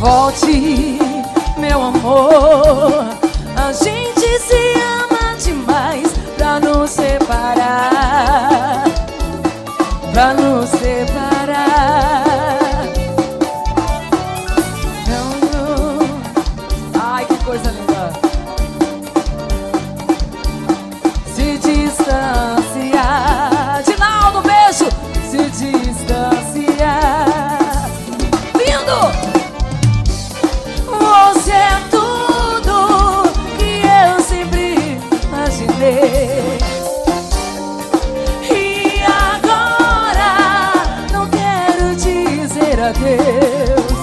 Volte, meu amor. A gente se ama demais pra nos separar, pra nos separar. Não, não. Ai, que coisa linda. Se distanciar. Dinaldo, beijo. Se distanciar. Lindo! Você é tudo que eu sempre imaginei. E agora não quero dizer adeus.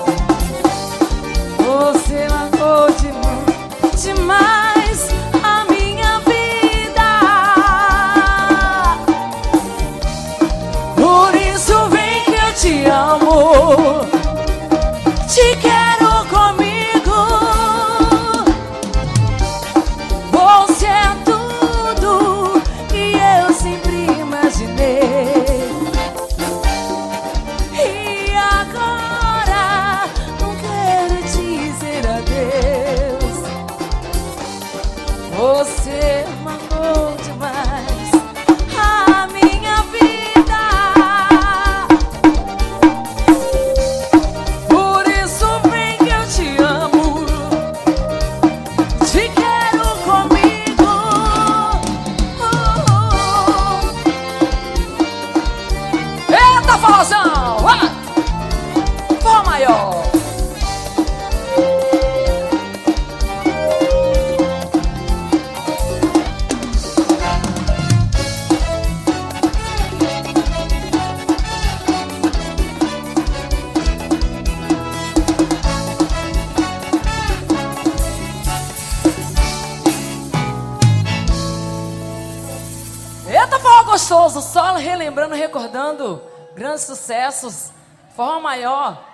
Você marcou demais a minha vida. Por isso vem que eu te amo. Te quero comigo. Você é tudo que eu sempre imaginei. E agora não quero dizer adeus. Você marcou demais a minha vida. Por isso vem que eu te amo. Te quero comigo. Eita, forrozão! Forró maior. Eita, forró gostoso, só relembrando, recordando grandes sucessos. Forró maior.